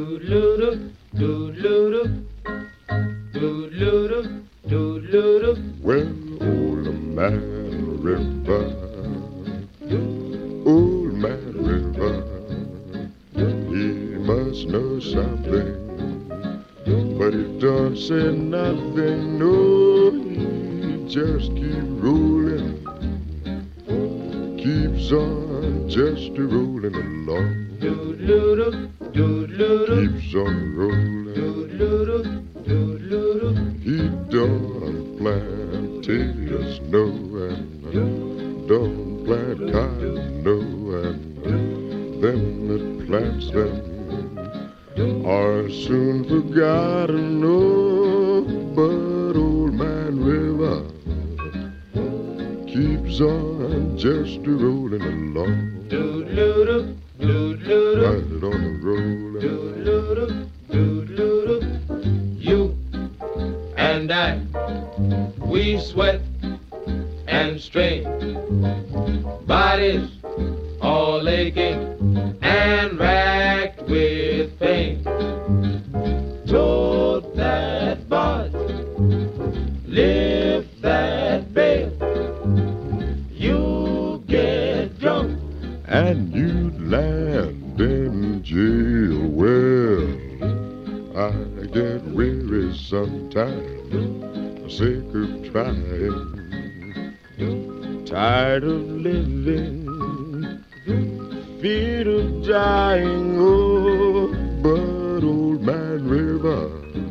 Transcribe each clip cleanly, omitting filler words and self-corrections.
Doodle-doo, doodle-doo, doodle-doo, doodle-doo. Well, old man river, old man river, he must know something, but he don't say nothing. No, he just keep rolling, keeps on just rolling along. Doodle-doo, doodle-doo, Keeps on rolling. doodle-doo, doodle-doo. He don't plant potatoes, no, and don't plant cotton, no, and them that plants them are soon forgotten, no. But old man River keeps on just rolling along. Doodle-doo, doodle-doo, Right on the rolling. doodle-doo, doodle-doo. You and I, we sweat and strain, bodies all aching and racked with pain. Tote that barge, lift that bale, you get drunk And you'd land in jail. Well, I get weary sometimes, sick of trying, tired of living, feared of dying. Oh, but old man River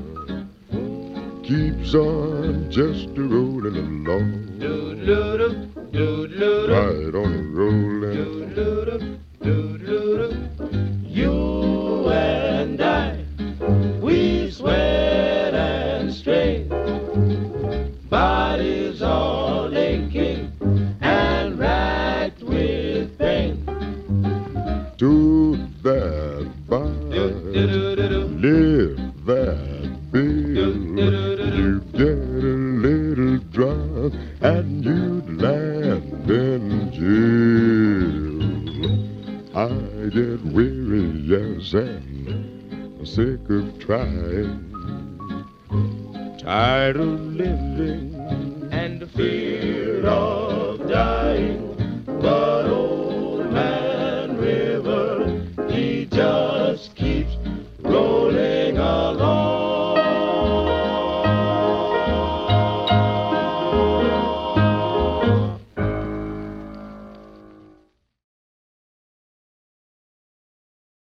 keeps on just rolling along. doodle-doo, doodle-doo, Right on the rolling. doodle-doo, doodle-doo. You and I, we sweat and strain, bodies all aching and racked with pain. To that bar, Do-do-do-do, lift that bill. You get a little drunk and you'd land in jail. I get weary, yes, and sick of trying, tired of living, and fear